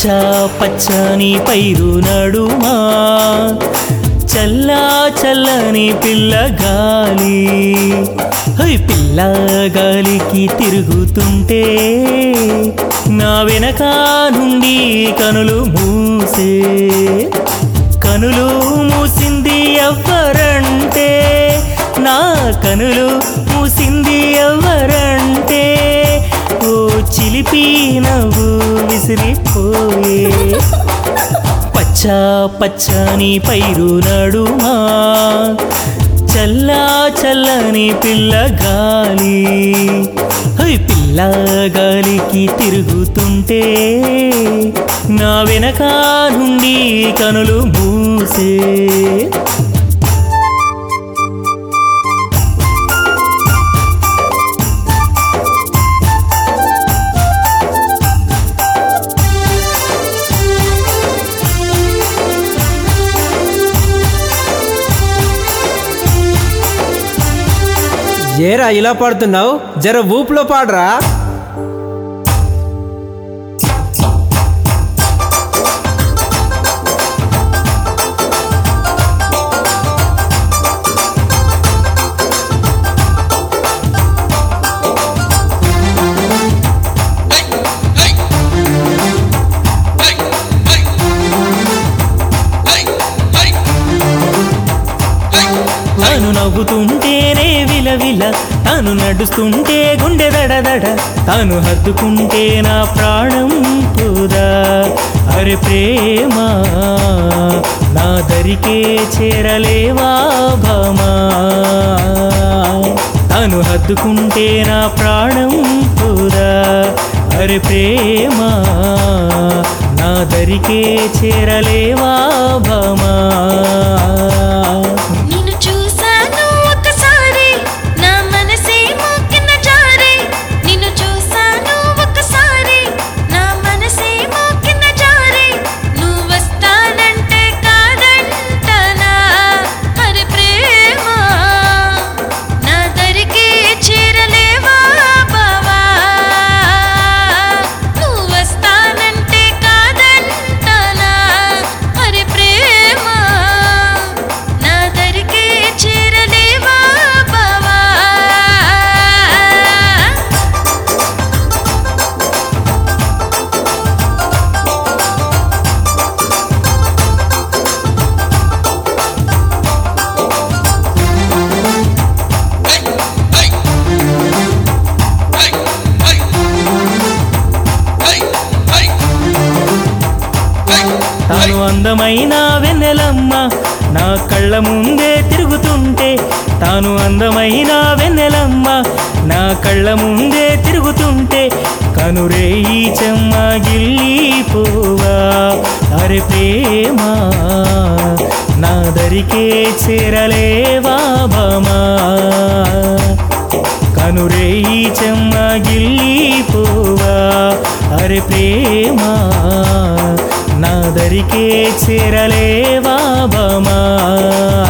పచ్చా పచ్చని పైరు నడుమా చల్లా చల్లని పిల్ల గాలి పిల్ల గాలికి తిరుగుతుంటే నా వెనక నుండి కనులు మూసే కనులు మూసింది ఎవ్వరంటే నా కనులు మూసింది ఎవ్వరంటే ఓ చిలిపి నవ్వు విసిరిపోయే పచ్చా పచ్చని పైరు నడుమా చల్లా చల్లని పిల్ల గాలి పిల్ల గాలికి తిరుగుతుంటే నా వెనక నుండి కనులు మూసే ఏరా ఇలా పాడుతున్నావు, జర ఊపులో పాడరా. తాను నవ్వుతుంటేనే విలవిల, తాను నడుస్తుంటే గుండె దడదడ, తాను హత్తుకుంటే నా ప్రాణం పోదా. అరే ప్రేమ నా దరికే చేరలేవా భామా, తాను హత్తుకుంటే నా ప్రాణం పోదా. అరే ప్రేమ నా దరికే చేరలేవా భామా. తాను అందమైన వెన్నెలమ్మ నా కళ్ళ ముందే తిరుగుతుంటే, తాను అందమైన వెన్నెలమ్మ నా కళ్ళ ముందే తిరుగుతుంటే, కనురేయి చెమ్మగిల్లిపోవా. అరే ప్రేమ నా దరికే చేరలేవా భామా, కనురేయి చెమ్మగిల్లిపోవా. అరే ప్రేమ నా దరికే చేరలేవా భామా.